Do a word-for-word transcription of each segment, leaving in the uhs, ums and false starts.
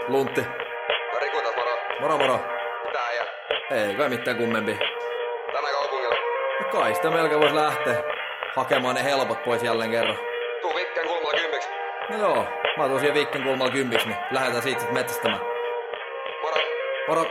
Luntti. No Riku taas, moro. Moro moro. Mitä äijä? Ei kai mitään kummempi. Tänään kaupungilla. No kai sitä melkein vois lähteä hakemaan ne helpot pois jälleen kerran. Tuu Vikken kulmalla kympiksi. No joo, mä tuun siihen Vikken kulmalla kympiksi, niin lähdetään siitä sit metsästämään. Moro. Moro.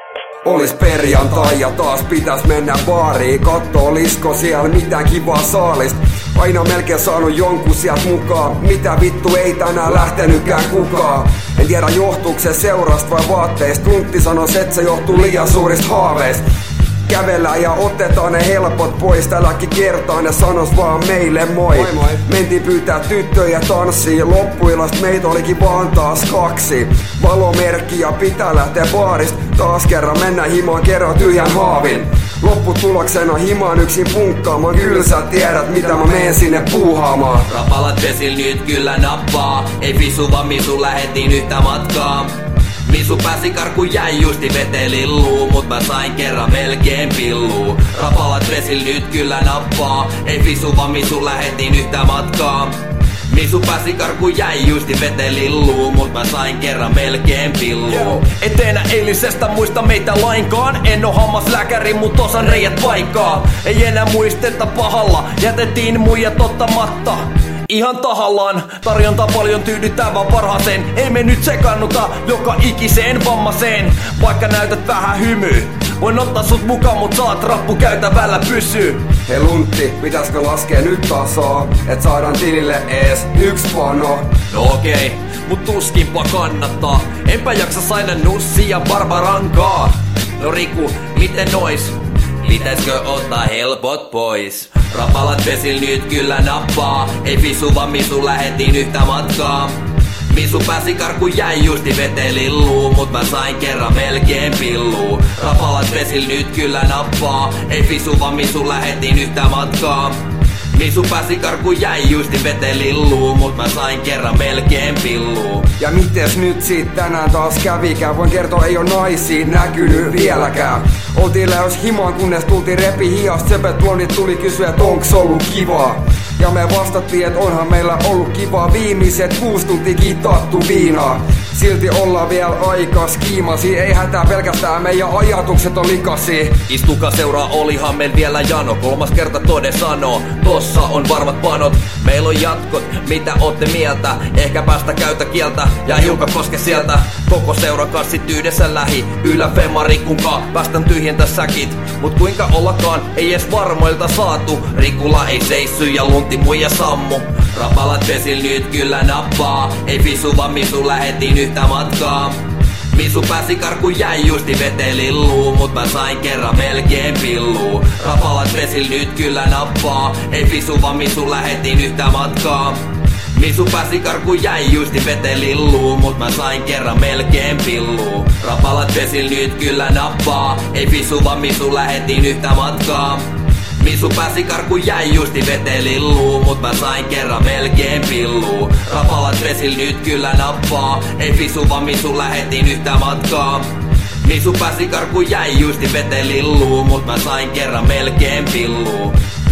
Olis perjantai ja taas pitäis mennä baariin. Katto olisko siellä mitään kivaa saalista. Aina melkein saanut jonkun sieltä mukaan. Mitä vittu ei tänään lähtenytkään kukaan. En tiedä johtuuko se seurasta vai vaatteista. Luntti sanois et se johtuu liian suurista haaveista. Kävellään ja otetaan ne helpot pois. Tälläkin kertaa ne sanos vaan meille moi. Moi moi. Mentiin pyytää tyttöjä tanssiin. Loppuilasta meitä olikin vaan taas kaksi. Valomerkki ja pitää lähteä baarista. Taas kerran mennään himaan, kerran tyhjän haavin. Lopputuloksena himaan yksin punkkaamaan. Kyllä sä tiedät mitä mä meen sinne puuhaamaan. Rapalat vesil nyt kyllä nappaa. Ei fisu vaan misu lähetin yhtä matkaa. Misu pääsi karku jäi justi vetelilluu, mut mä sain kerran melkein pilluu. Rapalat vesil nyt kyllä nappaa. Ei fisu vaan misu lähetin yhtä matkaa. Misu pääsi karku jäi justi vetelilluu, mut mä sain kerran melkein pilluu. Et enää eilisestä muista meitä lainkaan. En oo hammaslääkäri, mut osan reijät paikkaa. Ei enää muisteta pahalla, jätettiin muijat ottamatta. Ihan tahallaan, tarjonta paljon tyydyttävää parhaaseen. Ei me nyt sekannuta joka ikiseen vammaseen. Vaikka näytät vähän hymyä, voin ottaa sut mukaan, mut saat rappu käytävällä pysyy. Hei Luntti, pitäisikö laskea nyt tasoa, et saadaan tilille ees yks pano? No okei, mut tuskinpa kannattaa. Enpä jaksa saina nussia barbarankaa. No Riku, miten nois? Pitäiskö ottaa helpot pois? Rapalat vesil nyt kyllä nappaa. Ei fisu vaan misu lähetin yhtä matkaa. Misu pääsi karku jäi justi vetelilluu, mut mä sain kerran melkein pilluu. Rapalat vesil nyt kyllä nappaa. Ei fisu vaan misu lähetin yhtä matkaa. Misu pääsi karku jäi justi vetelilluu, mut mä sain kerran melkein pilluu. Ja mites nyt siitä tänään taas kävikään? Voin kertoa ei oo naisia näkynyt vieläkään. Oltiin lähes himaan kunnes tultiin repi hiast. Sepet blondit tuli kysyä et onks ollut kivaa. Ja me vastattiin et onhan meillä ollut kivaa. Viimeiset kuusi tuntia kitattu viinaa. Silti ollaan vielä aika skiimasi. Ei hätää pelkästään meidän ajatukset on likasi. Istukaa seuraa, olihan meil vielä jano. Kolmas kerta tode sanoo, tossa on varmat panot. Meillä on jatkot, mitä ootte mieltä? Ehkä päästä käytä kieltä ja hiukan koske sieltä. Koko seuran kanssa sit yhdessä lähi. Ylä femma Rikunkaa, päästän tyhjentä säkit. Mut kuinka ollakaan, ei edes varmoilta saatu. Rikulla ei seissy ja lunti muija sammu. Rapalat vesil nyt kyllä nappaa. Ei fisu vaan misu lähetin yhtä matkaa. Misu pääsi karku jäi justi vetelilluu, mut mä sain kerran melkein pilluu. Rapalat vesil nyt kyllä nappaa. Ei fisu vaan misu lähetin yhtä matkaa. Misu pääsi karku jäi justi vetelilluu, mut mä sain kerran melkein pilluu. Rapalat vesil nyt kyllä nappaa. Ei fisu vaan misu lähetin yhtä matkaa. Misu pääsi karku jäi justi vetelilluu, mut mä sain kerran melkein pilluu. Rapalat vesil nyt kyllä nappaa. Ei fisu vaan misu lähetin yhtä matkaa. Misu pääsi karku jäi justi vetelilluu, mut mä sain kerran melkein pilluu.